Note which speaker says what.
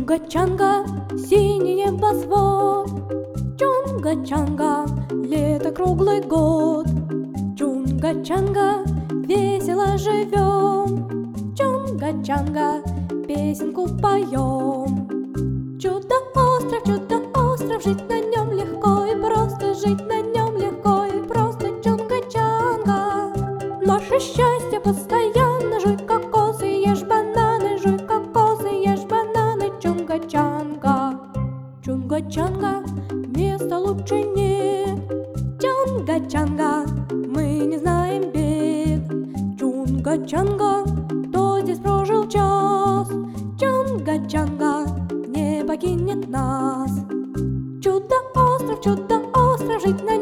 Speaker 1: Чунга-чанга, синий небосвод, Чунга-чанга, лето круглый год. Чунга-чанга, весело живем, Чунга-чанга, песенку поем. Чудо-остров, жить на нем легко и просто, жить на нем легко и просто. Чунга-чанга, наше счастье постоянно. Жуй кокосы, ешь бананы, жуй кокосы, ешь бананы. Чунга-чанга, Чунга-чанга, места лучше нет. Чунга-чанга, мы не знаем бед. Чунга-чанга, кто здесь прожил час, Чунга-чанга не покинет нас. Чудо-остров, жить на